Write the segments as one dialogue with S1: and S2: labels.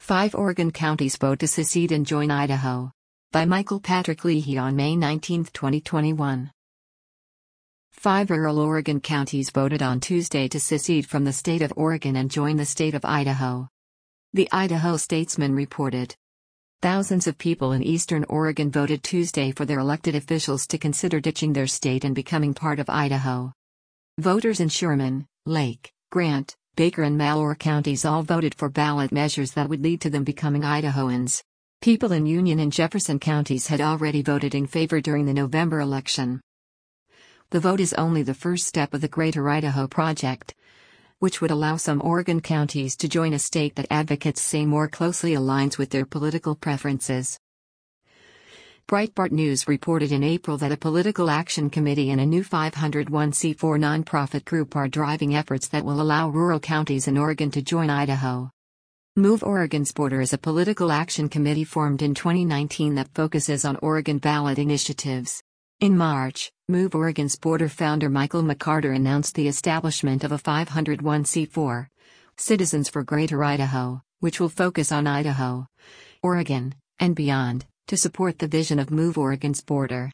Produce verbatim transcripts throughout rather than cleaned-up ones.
S1: Five Oregon counties vote to secede and join Idaho. By Michael Patrick Leahy on May nineteenth, twenty twenty-one. Five rural Oregon counties voted on Tuesday to secede from the state of Oregon and join the state of Idaho. The Idaho Statesman reported. Thousands of people in eastern Oregon voted Tuesday for their elected officials to consider ditching their state and becoming part of Idaho. Voters in Sherman, Lake, Grant, Baker and Malheur counties all voted for ballot measures that would lead to them becoming Idahoans. People in Union and Jefferson counties had already voted in favor during the November election. The vote is only the first step of the Greater Idaho Project, which would allow some Oregon counties to join a state that advocates say more closely aligns with their political preferences. Breitbart News reported in April that a political action committee and a new five oh one c four nonprofit group are driving efforts that will allow rural counties in Oregon to join Idaho. Move Oregon's Border is a political action committee formed in twenty nineteen that focuses on Oregon ballot initiatives. In March, Move Oregon's Border founder Michael McCarter announced the establishment of a five oh one c four, Citizens for Greater Idaho, which will focus on Idaho, Oregon, and beyond, to support the vision of Move Oregon's Border.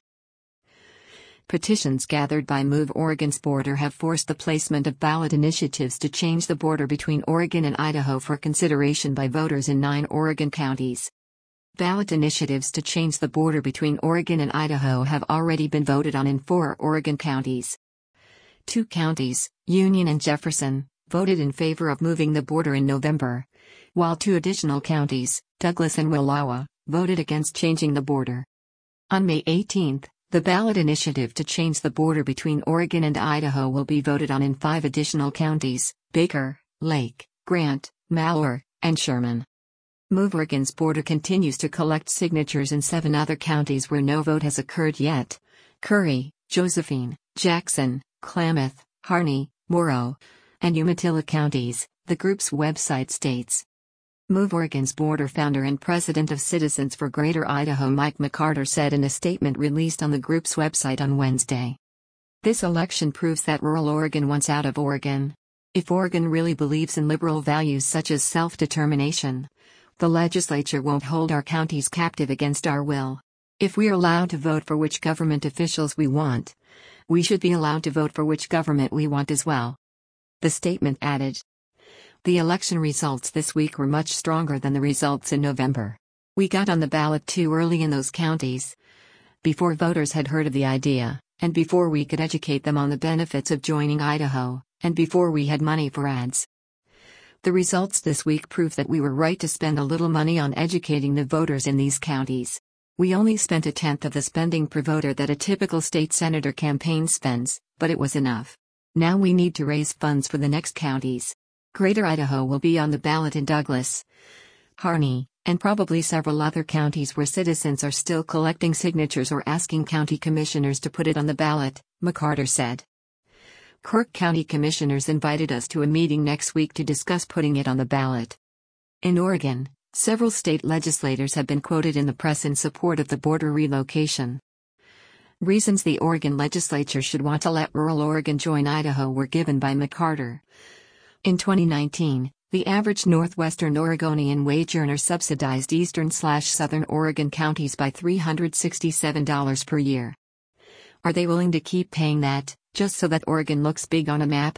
S1: Petitions gathered by Move Oregon's Border have forced the placement of ballot initiatives to change the border between Oregon and Idaho for consideration by voters in nine Oregon counties. Ballot initiatives to change the border between Oregon and Idaho have already been voted on in four Oregon counties. Two counties, Union and Jefferson, voted in favor of moving the border in November, while two additional counties, Douglas and Wallowa, voted against changing the border. On May eighteenth, the ballot initiative to change the border between Oregon and Idaho will be voted on in five additional counties, Baker, Lake, Grant, Malheur, and Sherman. Move Oregon's Border continues to collect signatures in seven other counties where no vote has occurred yet: Curry, Josephine, Jackson, Klamath, Harney, Morrow, and Umatilla counties, the group's website states. Move Oregon's Border founder and president of Citizens for Greater Idaho Mike McCarter said in a statement released on the group's website on Wednesday. This election proves that rural Oregon wants out of Oregon. If Oregon really believes in liberal values such as self-determination, the legislature won't hold our counties captive against our will. If we're allowed to vote for which government officials we want, we should be allowed to vote for which government we want as well. The statement added. The election results this week were much stronger than the results in November. We got on the ballot too early in those counties, before voters had heard of the idea, and before we could educate them on the benefits of joining Idaho, and before we had money for ads. The results this week prove that we were right to spend a little money on educating the voters in these counties. We only spent a tenth of the spending per voter that a typical state senator campaign spends, but it was enough. Now we need to raise funds for the next counties. Greater Idaho will be on the ballot in Douglas, Harney, and probably several other counties where citizens are still collecting signatures or asking county commissioners to put it on the ballot, McCarter said. Kirk County commissioners invited us to a meeting next week to discuss putting it on the ballot. In Oregon, several state legislators have been quoted in the press in support of the border relocation. Reasons the Oregon legislature should want to let rural Oregon join Idaho were given by McCarter. In twenty nineteen, the average northwestern Oregonian wage earner subsidized eastern-slash-southern Oregon counties by three hundred sixty-seven dollars per year. Are they willing to keep paying that, just so that Oregon looks big on a map?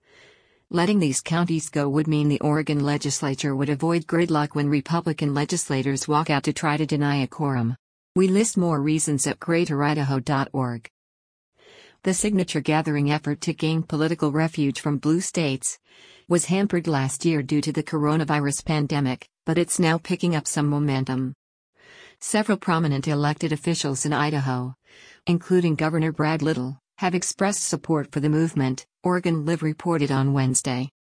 S1: Letting these counties go would mean the Oregon legislature would avoid gridlock when Republican legislators walk out to try to deny a quorum. We list more reasons at greater idaho dot org. The signature-gathering effort to gain political refuge from blue states was hampered last year due to the coronavirus pandemic, but it's now picking up some momentum. Several prominent elected officials in Idaho, including Governor Brad Little, have expressed support for the movement, Oregon Live reported on Wednesday.